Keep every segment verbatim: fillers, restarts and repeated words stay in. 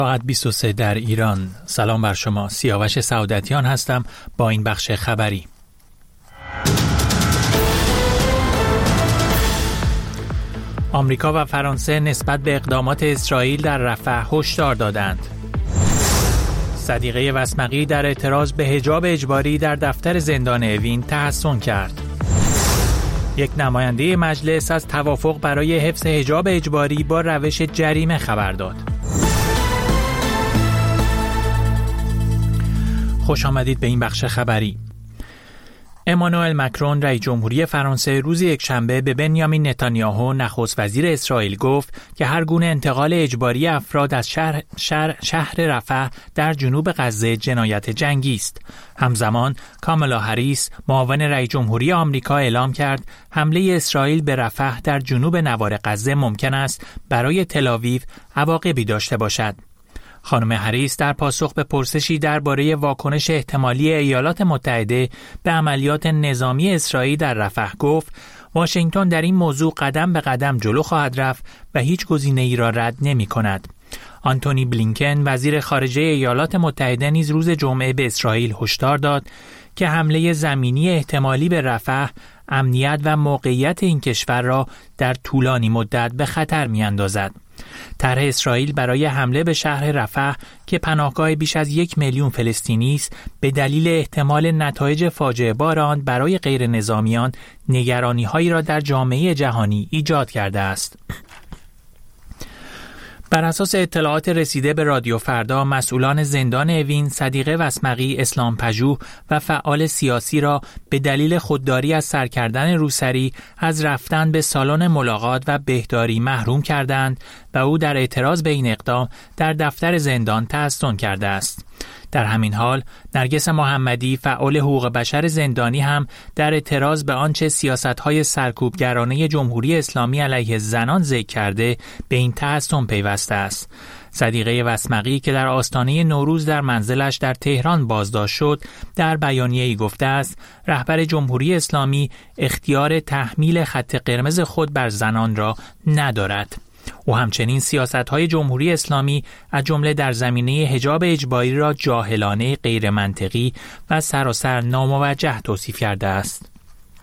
ساعت بیست و سه در ایران. سلام بر شما. سیاوش سعادتیان هستم با این بخش خبری. آمریکا و فرانسه نسبت به اقدامات اسرائیل در رفح هشدار دادند. صدیقه وسمقی در اعتراض به حجاب اجباری در دفتر زندان اوین تحسن کرد. یک نماینده مجلس از توافق برای حفظ حجاب اجباری با روش جریمه خبر داد. خوش آمدید به این بخش خبری. امانوئل مکرون رئیس جمهوری فرانسه روز یکشنبه به بنیامین نتانیاهو نخست وزیر اسرائیل گفت که هر گونه انتقال اجباری افراد از شهر, شهر, شهر رفح در جنوب غزه جنایت جنگی است. همزمان کامالا هریس معاون رئیس جمهوری آمریکا اعلام کرد حمله اسرائیل به رفح در جنوب نوار غزه ممکن است برای تل‌آویو عواقبی داشته باشد. خانم هریس در پاسخ به پرسشی درباره واکنش احتمالی ایالات متحده به عملیات نظامی اسرائیل در رفح گفت واشنگتن در این موضوع قدم به قدم جلو خواهد رفت و هیچ گزینه‌ای را رد نمی کند. آنتونی بلینکن وزیر خارجه ایالات متحده نیز روز جمعه به اسرائیل هشدار داد که حمله زمینی احتمالی به رفح امنیت و موقعیت این کشور را در طولانی مدت به خطر می‌اندازد. طرح اسرائیل برای حمله به شهر رفح که پناهگاه بیش از یک میلیون فلسطینی است به دلیل احتمال نتایج فاجعه بار آن برای غیر نظامیان نگرانی‌هایی را در جامعه جهانی ایجاد کرده است. بر اساس اطلاعات رسیده به رادیو فردا، مسئولان زندان اوین صدیقه وسمقی، اسلام پژوه و فعال سیاسی را به دلیل خودداری از سر کردن روسری از رفتن به سالن ملاقات و بهداری محروم کردند و او در اعتراض به این اقدام در دفتر زندان تحسن کرده است. در همین حال نرگس محمدی فعال حقوق بشر زندانی هم در اعتراض به آنچه سیاست‌های سرکوبگرانه جمهوری اسلامی علیه زنان ذکر کرده به این تحسن پیوسته است. صدیقه وسمقی که در آستانه نوروز در منزلش در تهران بازداشت شد در بیانیه‌ای گفته است رهبر جمهوری اسلامی اختیار تحمیل خط قرمز خود بر زنان را ندارد. او همچنین سیاست‌های جمهوری اسلامی از جمله در زمینه حجاب اجباری را جاهلانه، غیر منطقی و سراسر ناموجه توصیف کرده است.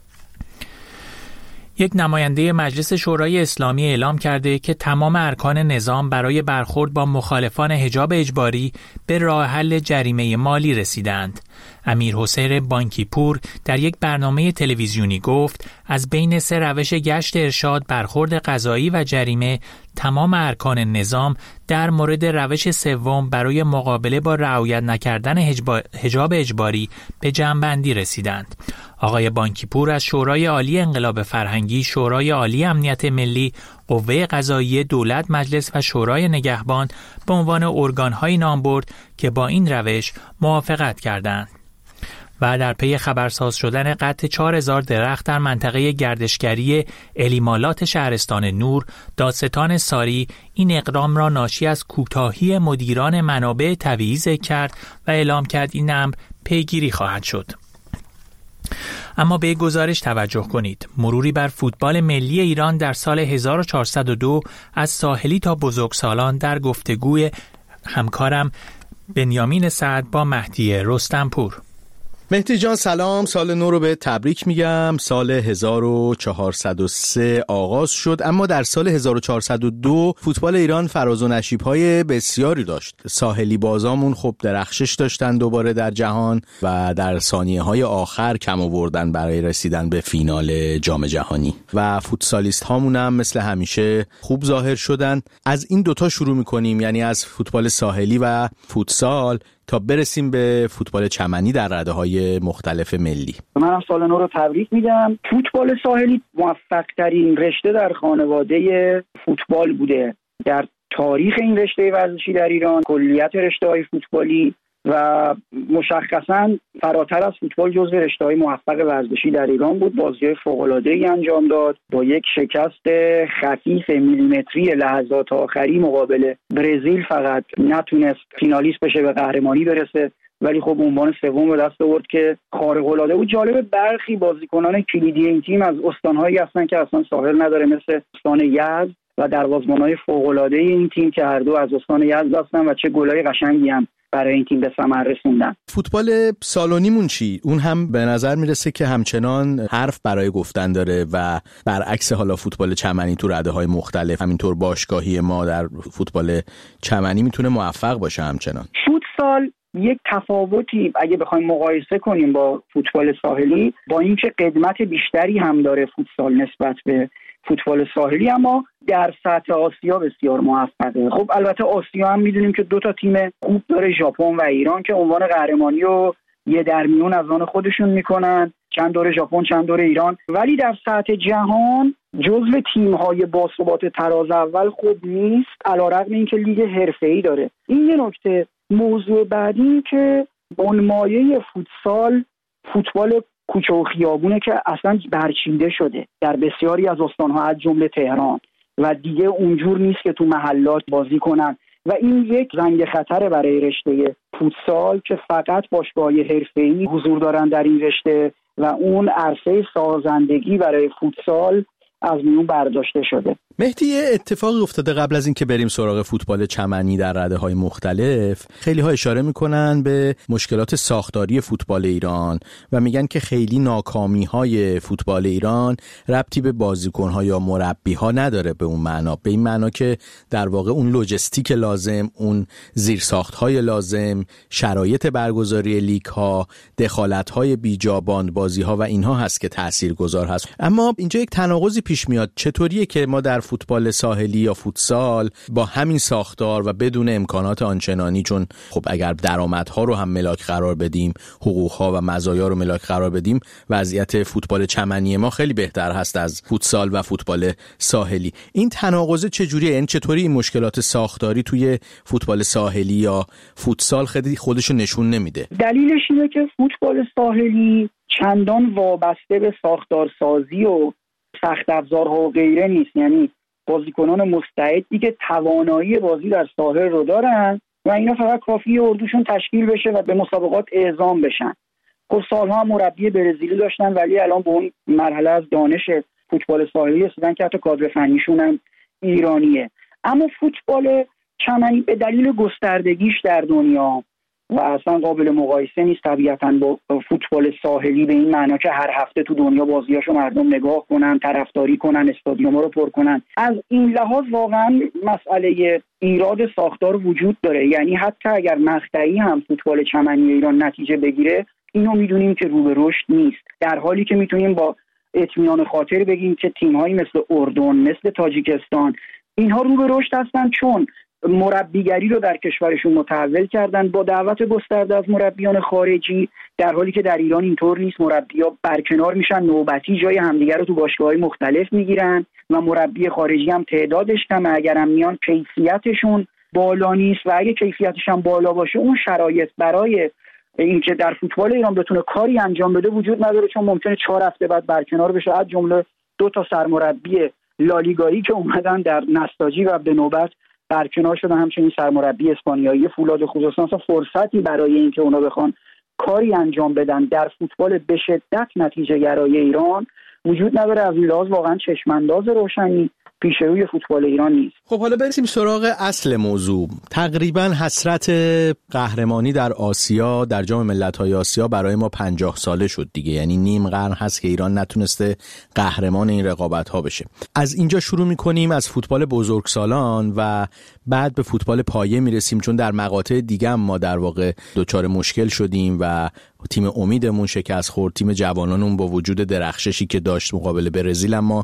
یک نماینده مجلس شورای اسلامی اعلام کرده که تمام ارکان نظام برای برخورد با مخالفان حجاب اجباری به راه حل جریمه مالی رسیدند. امیر حسین بانکی پور در یک برنامه تلویزیونی گفت از بین سه روش گشت ارشاد، برخورد قضایی و جریمه، تمام ارکان نظام در مورد روش سوم برای مقابله با رعایت نکردن حجاب اجباری به جمع‌بندی رسیدند. آقای بانکی پور از شورای عالی انقلاب فرهنگی، شورای عالی امنیت ملی، قوه قضاییه دولت، مجلس و شورای نگهبان به عنوان ارگان‌هایی نام برد که با این روش موافقت کردند. و در پی خبرساز شدن قطع چهار هزار درخت در منطقه گردشگری الیمالات شهرستان نور، دادستان ساری این اقدام را ناشی از کوتاهی مدیران منابع طبیعی ذکر کرد و اعلام کرد این امر پیگیری خواهد شد. اما به گزارش توجه کنید. مروری بر فوتبال ملی ایران در سال هزار و چهارصد و دو از ساحلی تا بزرگسالان در گفتگوی همکارم بنیامین سعد با مهدی رستمپور. مهدی جان سلام، سال نو رو به تبریک میگم. سال هزار و چهارصد و سه آغاز شد، اما در سال هزار و چهارصد و دو فوتبال ایران فراز و نشیب‌های بسیاری داشت. ساحلی بازامون خب درخشش داشتن دوباره در جهان و در ثانیه‌های آخر کم آوردن برای رسیدن به فینال جام جهانی و فوتسالیست هامون هم مثل همیشه خوب ظاهر شدن. از این دوتا شروع می‌کنیم، یعنی از فوتبال ساحلی و فوتسال تا برسیم به فوتبال چمنی در رده‌های مختلف ملی. من هم سال نو رو تبریک میگم. فوتبال ساحلی موفق ترین رشته در خانواده فوتبال بوده در تاریخ این رشته ورزشی در ایران. کلیت رشته‌های فوتبالی و مشخصاً فراتر از فوتبال جزو رشته‌های موفق ورزشی در ایران بود. بازی‌های فوق‌العاده‌ای انجام داد. با یک شکست خفیف میلیمتری لحظات آخری مقابل برزیل فقط نتونست فینالیست بشه، به قهرمانی برسه، ولی خب عنوان سوم به دست آورد که خارق‌العاده بود. جالب برخی بازیکنان کلیدی این تیم از استان‌هایی هستن که اصلا ساحل نداره، مثل استان یزد و دروازه‌بان‌های فوق‌العاده این تیم که هر دو از استان یزد هستن و چه گلای قشنگی هم برای این تیم به ثمر رسوندن. فوتبال سالونیمون چی؟ اون هم به نظر میرسه که همچنان حرف برای گفتن داره و برعکس حالا فوتبال چمنی تو رده‌های مختلف، همینطور باشگاهی ما در فوتبال چمنی میتونه موفق باشه همچنان. فوتسال یک تفاوتی اگه بخوایم مقایسه کنیم با فوتبال ساحلی، با اینکه قدمت بیشتری هم داره فوتسال نسبت به فوتبال ساحلی، اما در سطح آسیا بسیار موفقه. خب البته آسیا هم میدونیم که دو تا تیم خوب داره، ژاپن و ایران، که عنوان قهرمانی رو یه درمیون از آن خودشون میکنن، چند دوره ژاپن چند دوره ایران. ولی در سطح جهان جزو تیم‌های باثبات تراز اول خوب نیست، علیرغم اینکه لیگ حرفه‌ای داره. این یه نکته. موضوع بعدی این که بنمایه فوتسال فوتبال کوچه و خیابونه که اصلا برچیده شده در بسیاری از استان‌ها از جمله تهران و دیگه اونجور نیست که تو محلات بازی کنن و این یک زنگ خطره برای رشته فوتسال که فقط باشگاه‌های حرفه‌ای حضور دارن در این رشته و اون عرصه سازندگی برای فوتسال از میون برداشته شده. مهدی، یه اتفاقی افتاده قبل از این که بریم سراغ فوتبال چمنی در رده‌های مختلف. خیلی ها اشاره میکنن به مشکلات ساختاری فوتبال ایران و میگن که خیلی ناکامی‌های فوتبال ایران ربطی به بازیکن‌ها یا مربی‌ها نداره، به اون معنا، به این معنا که در واقع اون لوجستیک لازم، اون زیرساخت‌های لازم، شرایط برگزاری لیگ‌ها، دخالت‌های بیجابان بازی‌ها و اینها هست که تاثیرگذار هست. اما اینجا یک تناقضی پیش میاد. چطوریه که ما در فوتبال ساحلی یا فوتسال با همین ساختار و بدون امکانات آنچنانی، چون خب اگر درآمدها رو هم ملاک قرار بدیم، حقوقها و مزایا رو ملاک قرار بدیم، وضعیت فوتبال چمنی ما خیلی بهتر هست از فوتسال و فوتبال ساحلی. این تناقض چجوریه؟ یعنی چطوری این مشکلات ساختاری توی فوتبال ساحلی یا فوتسال خیلی خودشو نشون نمیده؟ دلیلش اینه که فوتبال ساحلی چندان وابسته به ساختارسازی و سخت افزارها و غیره نیست. یعنی بازیکنان مستعد دیگه توانایی بازی در ساحل رو دارن و اینا فقط کافیه اردوشون تشکیل بشه و به مسابقات اعزام بشن. خب سالها هم مربی برزیلی داشتن ولی الان به اون مرحله از دانش فوتبال ساحلی رسیدن که حتی کادر فنیشون هم ایرانیه. اما فوتبال چمنی به دلیل گستردگیش در دنیا و اصلا قابل مقایسه نیست طبیعتاً با فوتبال ساحلی، به این معنا که هر هفته تو دنیا بازیاشو مردم نگاه کنن، طرفداری کنن، استادیوم‌ها رو پر کنن. از این لحاظ واقعاً مسئله ایراد ساختار وجود داره. یعنی حتی اگر مقطعی هم فوتبال چمنی ایران نتیجه بگیره، اینو میدونیم که رو به رشد نیست، در حالی که میتونیم با اطمینان خاطر بگیم که تیم‌هایی مثل اردن، مثل تاجیکستان، اینها رو به رشد هستن، چون مربیگری رو در کشورشون متحول کردن با دعوت گسترده از مربیان خارجی، در حالی که در ایران اینطور نیست. مربی‌ها برکنار میشن، نوبتی جای همدیگر رو تو باشگاه‌های مختلف میگیرن و مربی خارجی هم تعدادش کمه، اگرم میان کیفیتشون بالا نیست و اگه کیفیتش هم بالا باشه اون شرایط برای اینکه در فوتبال ایران بتونه کاری انجام بده وجود نداره، چون ممکنه چهار هفته بعد برکنار بشه، از جمله دو تا سرمربی لالیگایی که اومدن در نساجی و به نوبت برکنار شدن، همچنین سرمربی اسپانیایی فولاد خوزستان. فرصتی برای اینکه اونا بخوان کاری انجام بدن در فوتبال به شدت نتیجه گرای ایران وجود نداره. از این لحاظ واقعا چشمانداز روشنی پیش روی فوتبال ایران نیست. خب حالا برسیم سراغ اصل موضوع. تقریبا حسرت قهرمانی در آسیا، در جام ملت‌های آسیا برای ما پنجاه ساله شد دیگه. یعنی نیم قرن هست که ایران نتونسته قهرمان این رقابت‌ها بشه. از اینجا شروع می‌کنیم، از فوتبال بزرگسالان، و بعد به فوتبال پایه میرسیم، چون در مقاطع دیگه هم ما در واقع دچار مشکل شدیم و تیم امیدمون شکست خورد. تیم جوانانمون با وجود درخششی که داشت مقابل برزیل اما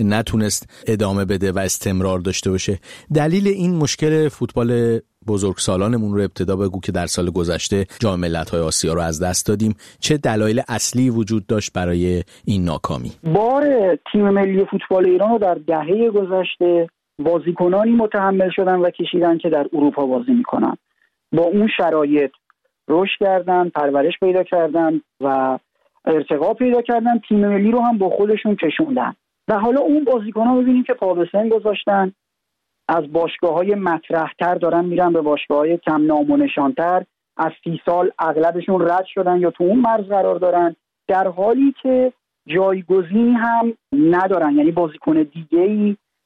نتونست ادامه بده و استمرار داشته باشه. دلیل این مشکل فوتبال بزرگسالانمون رو ابتدا بگو که در سال گذشته جام ملت‌های آسیا رو از دست دادیم. چه دلایل اصلی وجود داشت برای این ناکامی؟ بار تیم ملی فوتبال ایران رو در دهه گذشته بازیکنانی متحمل شدن و کشیدن که در اروپا بازی میکنن. با اون شرایط رشد کردن، پرورش پیدا کردن و ارتقا پیدا کردن، تیم ملی رو هم با خودشون کشوندن و حالا اون بازیکن‌ها ببینیم که پا به سن گذاشتن، از باشگاه‌های مطرح‌تر دارن میرن به باشگاه‌های کم نام و نشان‌تر، از سی سال اغلبشون رد شدن یا تو اون مرز قرار دارن، در حالی که جایگزینی هم ندارن. یعنی بازیکن دیگه‌ای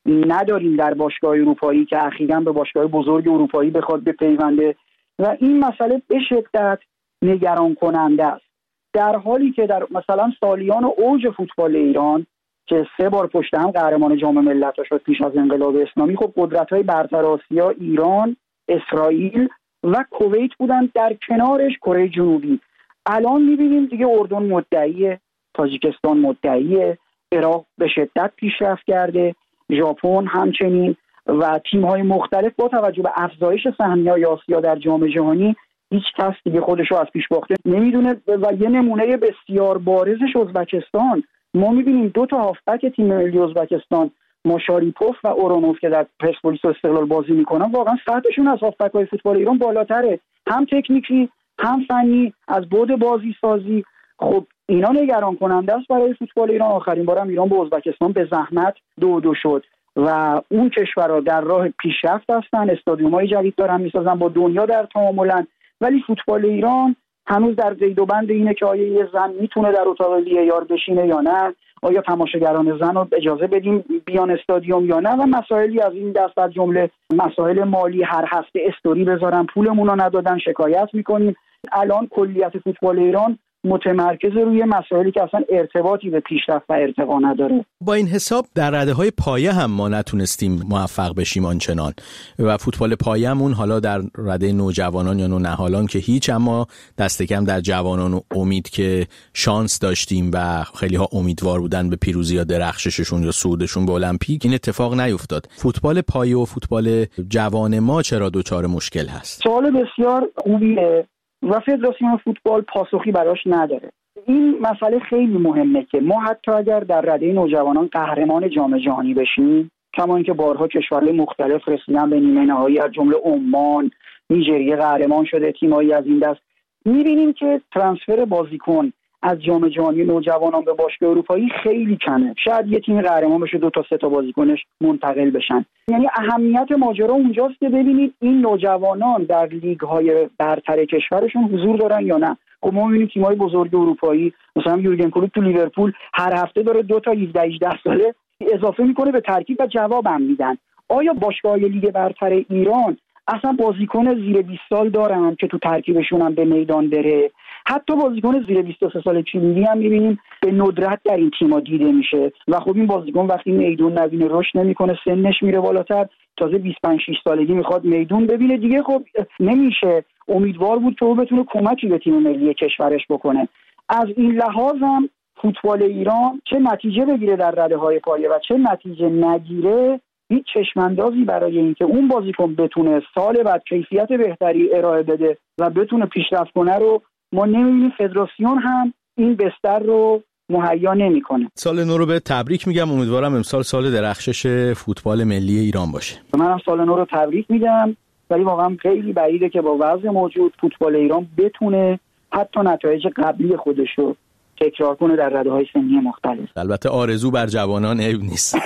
نداریم در باشگاه اروپایی که اخیراً به باشگاه بزرگ اروپایی بخواد بپیونده و این مسئله به شدت نگران کننده است. در حالی که در مثلا سالیان اوج فوتبال ایران که سه بار پشت هم قهرمان جام ملت‌ها شد پیش از انقلاب اسلامی، خب قدرت‌های برتر آسیا ایران، اسرائیل و کویت بودن، در کنارش کره جنوبی. الان می‌بینیم دیگه اردن مدعیه، تاجیکستان مدعیه، عراق به شدت پیشرفت کرده، ژاپن همچنین و تیم‌های مختلف با توجه به افزایش سهمیه‌های آسیا در جام جهانی هیچ کس دیگه خودش رو از پیش باخته نمیدونه. و یه نمونه بسیار بارزش ازبکستان، ما می‌بینیم دو تا هافبک تیم ملی ازبکستان، ماشاریپوف و اورونوف که در پرسپولیس و استقلال بازی میکنن، واقعا سطحشون از هافبک‌های فوتبال ایران بالاتره، هم تکنیکی هم فنی، از بعد بازی سازی. خب اینا نگران کننده است برای فوتبال ایران. آخرین بارم ایران با ازبکستان به زحمت دو دو شد و اون کشورها در راه پیشرفت هستن، استادیوم‌های جدید دارن میسازن، با دنیا در تعاملن، ولی فوتبال ایران هنوز در قید و بند اینه که آیا یه زن میتونه در اتاق وی ای آر بشینه یا نه، آیا تماشاگران زن رو اجازه بدیم بیان استادیوم یا نه، و مسائلی از این دست، از جمله مسائل مالی، هر هفته استوری بذارن پولمون رو ندادن شکایت میکنیم. الان کلیت فوتبال ایران متمرکز روی مسائلی که اصلا ارتباطی به پیشرفت و ارتقا نداره. با این حساب در رده‌های پایه هم ما نتونستیم موفق بشیم آنچنان و فوتبال پایه‌مون حالا در رده نوجوانان یا نوجوانان که هیچ، اما دست کم در جوانان و امید که شانس داشتیم و خیلی ها امیدوار بودن به پیروزی یا درخشششون یا صعودشون به المپیک، این اتفاق نیفتاد. فوتبال پایه و فوتبال جوان ما چرا دوچار مشکل هست؟ سوال بسیار خوبیه و فدراسیون فوتبال پاسخی براش نداره. این مسئله خیلی مهمه که ما حتی اگر در رده نوجوانان قهرمان جام جهانی بشیم، کما اینکه بارها کشورهای مختلف رسیدن به نیمه نهایی، از جمله عمان، نیجریه قهرمان شده، تیمایی از این دست، می‌بینیم که ترانسفر بازیکن از جام جهانی نوجوانان به باشگاه اروپایی خیلی کمه. شاید یه تیم قهرمان بشه دو تا سه تا بازیکنش منتقل بشن. یعنی اهمیت ماجرا اونجاست که ببینید این نوجوانان در لیگ‌های برتر کشورشون حضور دارن یا نه. خب ما می‌بینیم تیم‌های بزرگ اروپایی مثلا یورگن کلوپ تو لیورپول هر هفته داره دو تا هفده هجده ساله اضافه میکنه به ترکیب و جوابم میدن. آیا باشگاه‌های لیگ برتر ایران اصلا بازیکن زیر بیست سال دارن که تو ترکیبشون هم به میدان بره؟ حتی بازیکن زیر بیست و سه سال چیلی هم می‌بینیم به ندرت در این تیم‌ها دیده میشه و خب این بازیکن وقتی میدون نبینه رشد نمی‌کنه، سنش میره بالاتر، تازه بیست و پنج شش سالگی میخواد میدون ببینه دیگه، خب نمیشه. امیدوار بود که او بتونه کمکی به تیم ملی کشورش بکنه. از این لحاظ هم فوتبال ایران چه نتیجه بگیره در رده‌های پایه و چه نتیجه نگیره، هیچ چشماندازی برای اینکه اون بازیکن بتونه سال بعد کیفیت بهتری ارائه بده و بتونه پیشرفت کنه رو ما نمی‌بینیم. فدراسیون هم این بستر رو مهیا نمی‌کنه. سال نو رو به تبریک میگم. امیدوارم امسال سال درخشش فوتبال ملی ایران باشه. منم سال نو رو تبریک میگم، ولی واقعا خیلی بعیده که با وضع موجود فوتبال ایران بتونه حتی نتایج قبلی خودش رو تکرار کنه در رده‌های سنی مختلف. البته آرزو بر جوانان عیب نیست.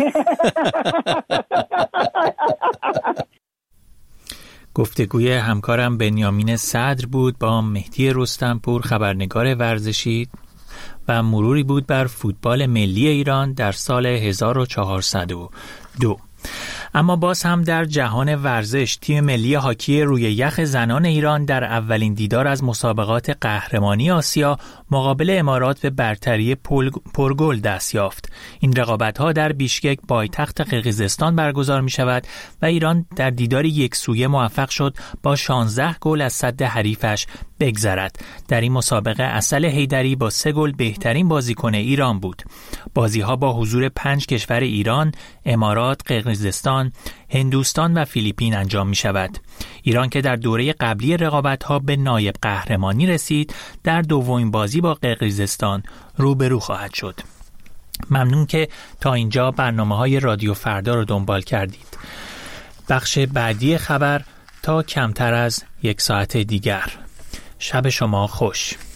گفتگوی همکارم بنیامین صدر بود با مهدی رستمپور، خبرنگار ورزشی، و مروری بود بر فوتبال ملی ایران در سال هزار و چهارصد و دو. اما باز هم در جهان ورزش، تیم ملی هاکی روی یخ زنان ایران در اولین دیدار از مسابقات قهرمانی آسیا مقابل امارات به برتری پرگل دست یافت. این رقابت‌ها در بیشکک پایتخت قرقیزستان برگزار می‌شود و ایران در دیداری یک سویه موفق شد با شانزده گل از سد حریفش بگذرد. در این مسابقه عسل حیدری با سه گل بهترین بازیکن ایران بود. بازی‌ها با حضور پنج کشور ایران، امارات، قرقیزستان، هندوستان و فیلیپین انجام می شود. ایران که در دوره قبلی رقابت‌ها به نایب قهرمانی رسید، در دومین بازی با قرقیزستان روبرو خواهد شد. ممنون که تا اینجا برنامه‌های رادیو فردا رو دنبال کردید. بخش بعدی خبر تا کمتر از یک ساعت دیگر. شب شما خوش.